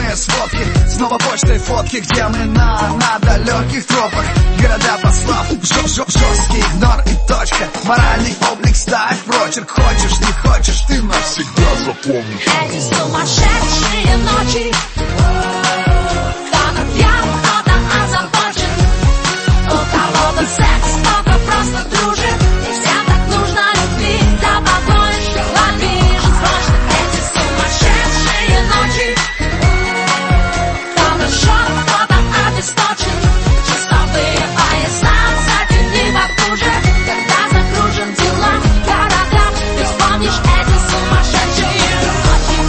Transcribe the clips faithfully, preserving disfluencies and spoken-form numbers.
Вечерние сводки, снова почтой фотки, где мы на, на далеких тропах. Города послав, жесткий игнор и точка. Моральный облик ставь прочерк. Хочешь, не хочешь, ты навсегда запомнишь эти сумасшедшие ночи. Кто-то пьян, кто-то озабочен, у кого-то секс, кто-то просто дружит. И всем так нужно любить, да побольше лобижет срочно. Эти сумасшедшие ночи. Кто-то шок, кто-то обесточен, чистовые поезда за дни вокруже. Когда закружен дела в городах, ты вспомнишь эти сумасшедшие ночи.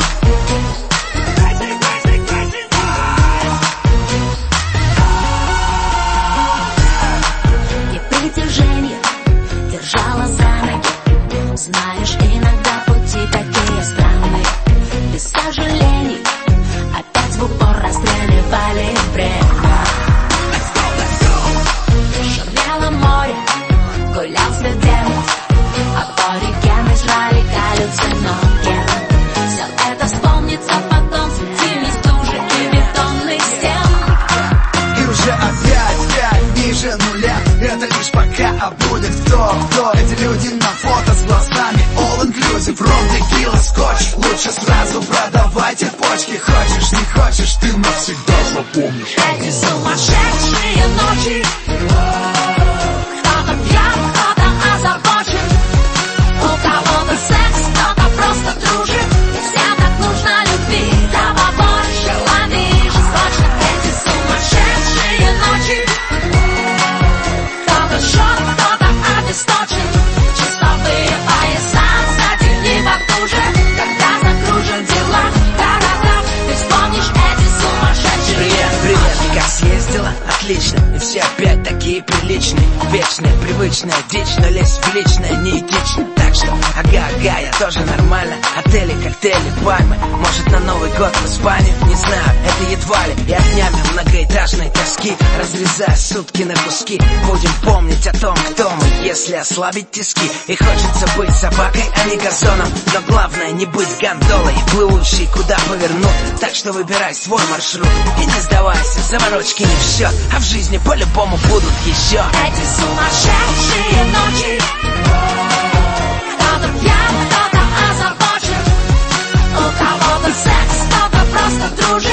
И притяжение держало за ноги. Знаешь, иногда пути такие странные. Без сожалений опять в упор расстреливали время. Шумело море, гулял студент, абориген Израиля, галлюциноген. Все это вспомнится потом среди стужи и бетонных стен. И уже опять пять ниже нуля. Это лишь пока, а будет кто, кто. Эти люди на фото с глазами all inclusive, ром, текила, скотч. Лучше сразу продавайте почки. Хочешь, не хочешь, ты навсегда запомнишь эти сумасшедшие ночи. Кто-то пьян, кто-то озабочен, у кого-то секс, кто-то просто дружит. И всем так нужно любить, да побольше ловишь срочно. Эти сумасшедшие ночи. Кто-то шок, кто-то обесточен, чистовые поезда за дни вокруже. Когда закружат дела в городах, ты вспомнишь эти сумасшедшие. Привет, привет, ты как съездила? Отлично, и все опять такие приличные. Вечная, привычная дичь, но лезть в личное неэтично. Так что, ага, ага, я тоже нормально. Отели, коктейли, пальмы. Может, на Новый год в Испанию? Не знаю, это едва ли. И огнями многоэтажной тоски, разрезая сутки на куски, будем помнить о том, кто мы, если ослабить тиски. И хочется быть собакой, а не газоном. Но главное не быть гондолой, плывущей куда повернут. Так что выбирай свой маршрут и не сдавайся, заморочки не в счет, а в жизни по-любому будут еще эти сумасшедшие ночи. Кто-то пьян, кто-то озабочен, у кого-то секс, кто-то просто дружит.